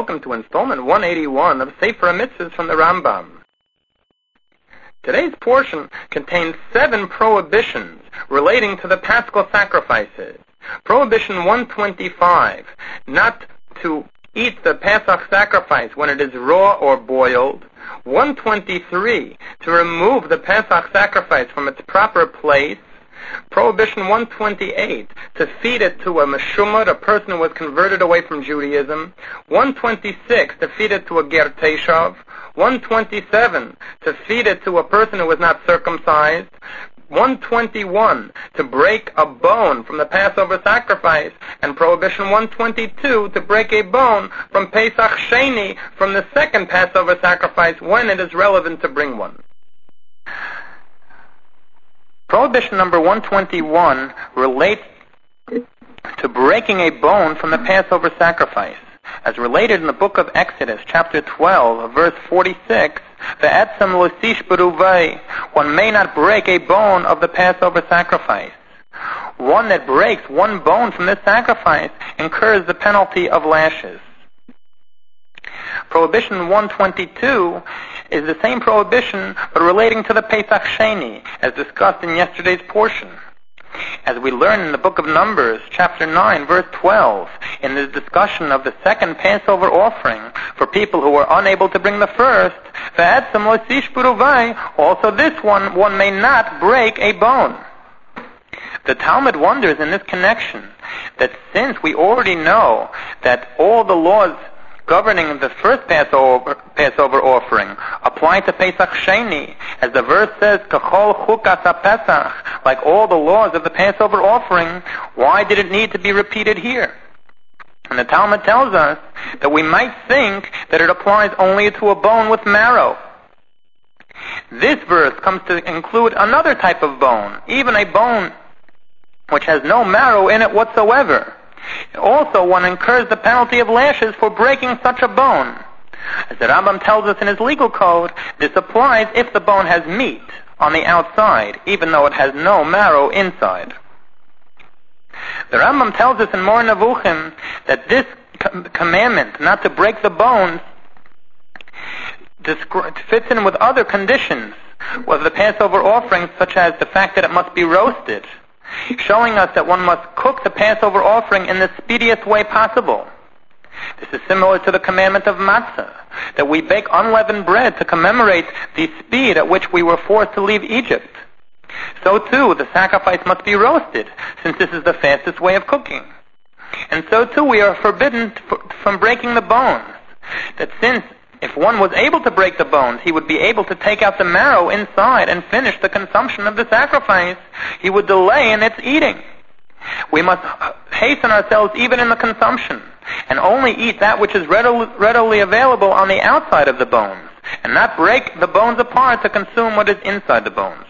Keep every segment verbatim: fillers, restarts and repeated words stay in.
welcome to installment one eighty-one of Sefer HaMitzvahs from the Rambam. Today's portion contains seven prohibitions relating to the Paschal sacrifices. Prohibition one twenty-five, not to eat the Pesach sacrifice when it is raw or boiled. one twenty-three, to remove the Pesach sacrifice from its proper place. Prohibition one twenty-eight, to feed it to a meshumad, a person who was converted away from Judaism. one twenty-six, to feed it to a ger teshav. one twenty-seven, to feed it to a person who was not circumcised. one twenty-one, to break a bone from the Passover sacrifice. And Prohibition one twenty-two, to break a bone from Pesach Sheni, from the second Passover sacrifice, when it is relevant to bring one. Prohibition number one twenty-one relates to breaking a bone from the Passover sacrifice. As related in the book of Exodus, chapter twelve, verse forty-six, "Ve'etzem lo sish beruvei," one may not break a bone of the Passover sacrifice. One that breaks one bone from this sacrifice incurs the penalty of lashes. Prohibition one twenty-two is the same prohibition, but relating to the Pesach Sheni, as discussed in yesterday's portion. As we learn in the book of Numbers, chapter nine, verse twelve, in the discussion of the second Passover offering for people who were unable to bring the first, also this one, one may not break a bone. The Talmud wonders in this connection that since we already know that all the laws governing the first Passover, Passover offering apply to Pesach Sheni, as the verse says, "Kachol chukas haPesach," like all the laws of the Passover offering, why did it need to be repeated here? And the Talmud tells us that we might think that it applies only to a bone with marrow. This verse comes to include another type of bone, even a bone which has no marrow in it whatsoever. Also, one incurs the penalty of lashes for breaking such a bone. As the Rambam tells us in his legal code, this applies if the bone has meat on the outside, even though it has no marrow inside. The Rambam tells us in Moreh Nevuchim that this com- commandment not to break the bones descri- fits in with other conditions of the Passover offering, such as the fact that it must be roasted, showing us that one must cook the Passover offering in the speediest way possible. This is similar to the commandment of matzah, that we bake unleavened bread to commemorate the speed at which we were forced to leave Egypt. So too, the sacrifice must be roasted, since this is the fastest way of cooking. And so too, we are forbidden from breaking the bones, that since if one was able to break the bones, he would be able to take out the marrow inside and finish the consumption of the sacrifice. He would delay in its eating. We must hasten ourselves even in the consumption, and only eat that which is readily, readily available on the outside of the bones, and not break the bones apart to consume what is inside the bones.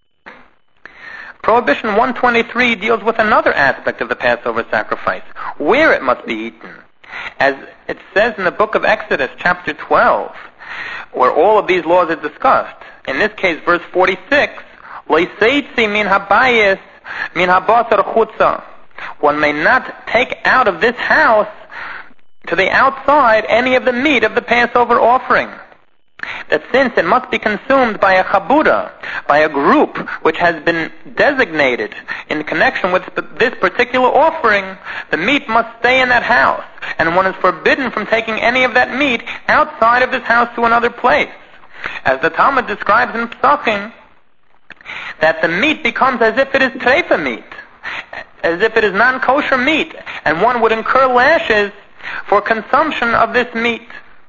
Prohibition one twenty-three deals with another aspect of the Passover sacrifice, where it must be eaten. As it says in the book of Exodus, chapter twelve, where all of these laws are discussed. In this case, verse forty-six, "Leiseitzi min habayis min habasar chutza." One may not take out of this house to the outside any of the meat of the Passover offering. That since it must be consumed by a chabuda, by a group which has been designated in connection with this particular offering, the meat must stay in that house, and one is forbidden from taking any of that meat outside of this house to another place. As the Talmud describes in Psachim, that the meat becomes as if it is treifa meat, as if it is non-kosher meat, and one would incur lashes for consumption of this meat.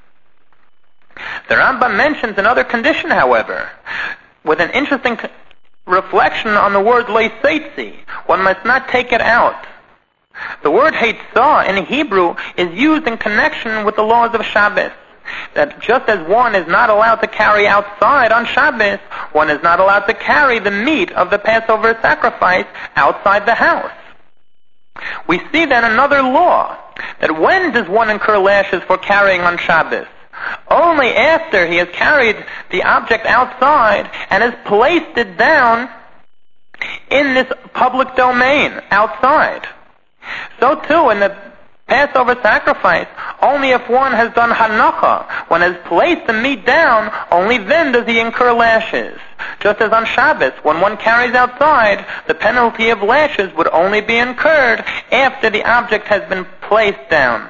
The Rambam mentions another condition, however, with an interesting reflection on the word leiseitzi. One must not take it out. The word heitzah in Hebrew is used in connection with the laws of Shabbos. That just as one is not allowed to carry outside on Shabbos, one is not allowed to carry the meat of the Passover sacrifice outside the house. We see then another law, that when does one incur lashes for carrying on Shabbos? Only after he has carried the object outside and has placed it down in this public domain outside. So too, in the Passover sacrifice only if one has done hanacha. One has placed the meat down, only then does he incur lashes. Just as on Shabbos, when one carries outside, the penalty of lashes would only be incurred after the object has been placed down.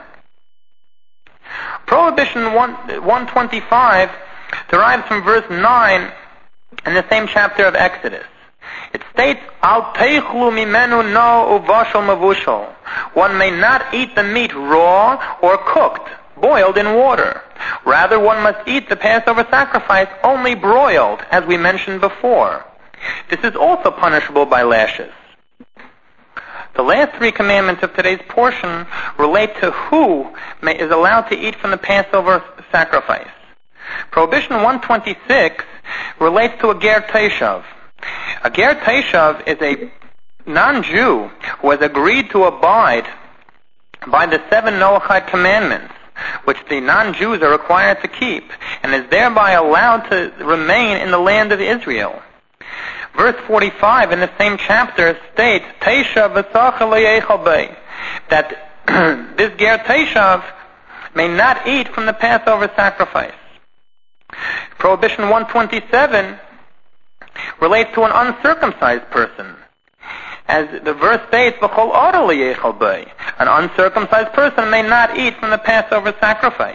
Prohibition one twenty-five derives from verse nine in the same chapter of Exodus. It states, Al teichlu mimenu no uvashal mavushal. One may not eat the meat raw or cooked, boiled in water. Rather, one must eat the Passover sacrifice only broiled, as we mentioned before. This is also punishable by lashes. The last three commandments of today's portion relate to who may, is allowed to eat from the Passover sacrifice. Prohibition one twenty-six relates to a ger teshav. A ger teshav is a non-Jew who has agreed to abide by the seven Noahide commandments, which the non-Jews are required to keep, and is thereby allowed to remain in the land of Israel. Verse forty-five in the same chapter states, Teshav v'sachar le'yechal bei, that this ger teshav may not eat from the Passover sacrifice. Prohibition one twenty-seven relates to an uncircumcised person. As the verse states, V'chol ora le'yechal bei, an uncircumcised person may not eat from the Passover sacrifice.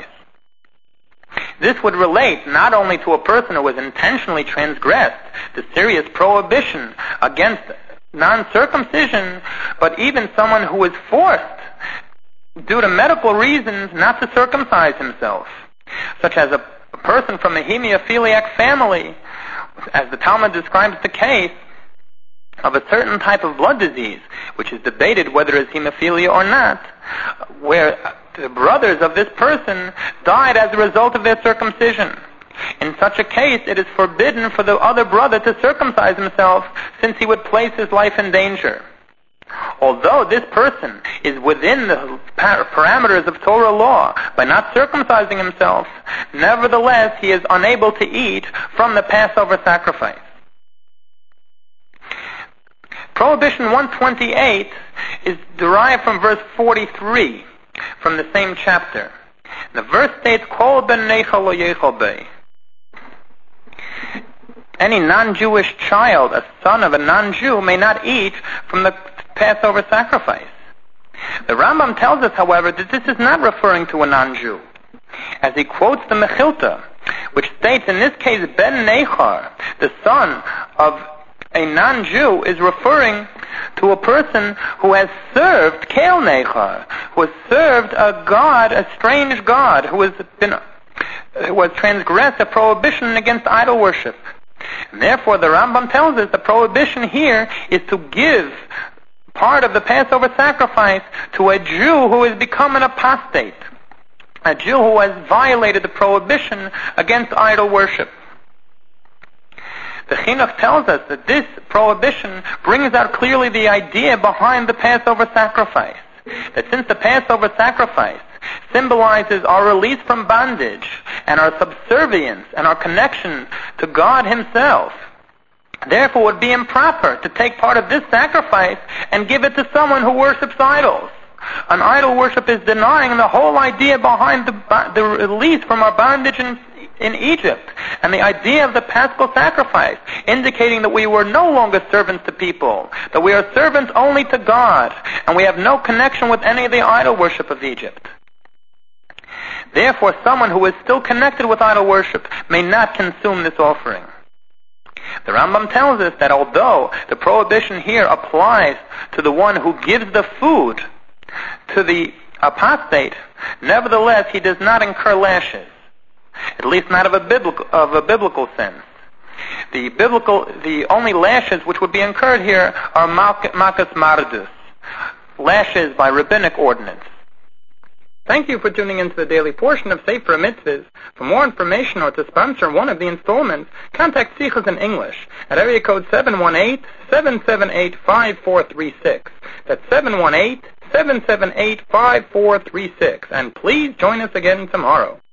This would relate not only to a person who has intentionally transgressed the serious prohibition against non-circumcision, but even someone who is forced, due to medical reasons, not to circumcise himself, such as a, a person from a hemophiliac family, as the Talmud describes the case of a certain type of blood disease, which is debated whether it's hemophilia or not, where the brothers of this person died as a result of their circumcision. In such a case, it is forbidden for the other brother to circumcise himself, since he would place his life in danger. Although this person is within the parameters of Torah law by not circumcising himself, nevertheless he is unable to eat from the Passover sacrifice. Prohibition one twenty-eight is derived from verse forty-three from the same chapter. The verse states, Kol b'neicha lo yechal bei. Any non-Jewish child, a son of a non-Jew, may not eat from the Passover sacrifice. The Rambam tells us, however, that this is not referring to a non-Jew, as he quotes the Mechilta, which states, in this case, Ben Nechar, the son of a non-Jew, is referring to a person who has served Kel Nechar, who has served a god, a strange god, who has been, who has transgressed a prohibition against idol worship. And therefore, the Rambam tells us the prohibition here is to give part of the Passover sacrifice to a Jew who has become an apostate, a Jew who has violated the prohibition against idol worship. The Chinuch tells us that this prohibition brings out clearly the idea behind the Passover sacrifice, that since the Passover sacrifice symbolizes our release from bondage and our subservience and our connection to God Himself, therefore it would be improper to take part of this sacrifice and give it to someone who worships idols. An idol worship is denying the whole idea behind the, the release from our bondage in, in Egypt, and the idea of the Paschal sacrifice, indicating that we were no longer servants to people, that we are servants only to God, and we have no connection with any of the idol worship of Egypt. Therefore, someone who is still connected with idol worship may not consume this offering. The Rambam tells us that although the prohibition here applies to the one who gives the food to the apostate, nevertheless he does not incur lashes, at least not of a biblical, of a biblical sense. The biblical, the only lashes which would be incurred here are makas mardus, lashes by rabbinic ordinance. Thank you for tuning into the daily portion of Sefer Mitzvahs. For more information or to sponsor one of the installments, contact Sichos in English at area code seven one eight, seven seven eight, five four three six. That's seven one eight, seven seven eight, five four three six. And please join us again tomorrow.